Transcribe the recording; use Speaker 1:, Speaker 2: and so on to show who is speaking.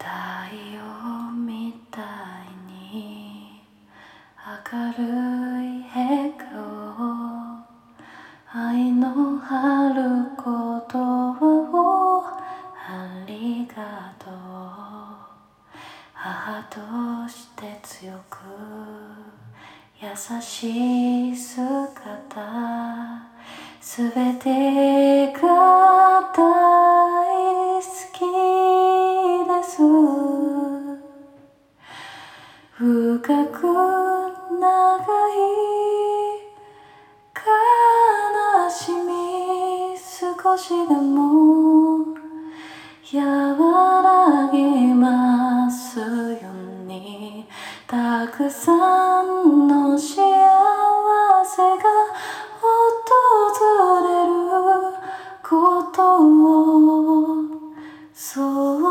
Speaker 1: 太陽みたいに明るい笑顔、愛のあることをありがとう。母として強く優しい姿、すべてが大好きです。深く長い悲しみ、少しでも和らぎますように、たくさんの幸せが訪れることを、そう